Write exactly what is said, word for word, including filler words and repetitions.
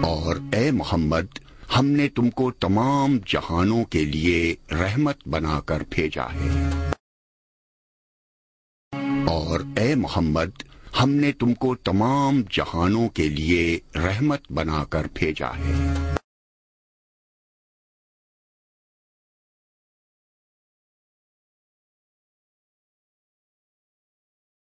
और ए मोहम्मद, हमने तुमको तमाम जहानों के लिए रहमत बनाकर भेजा है। और ए मोहम्मद, हमने तुमको तमाम जहानों के लिए रहमत बनाकर भेजा है।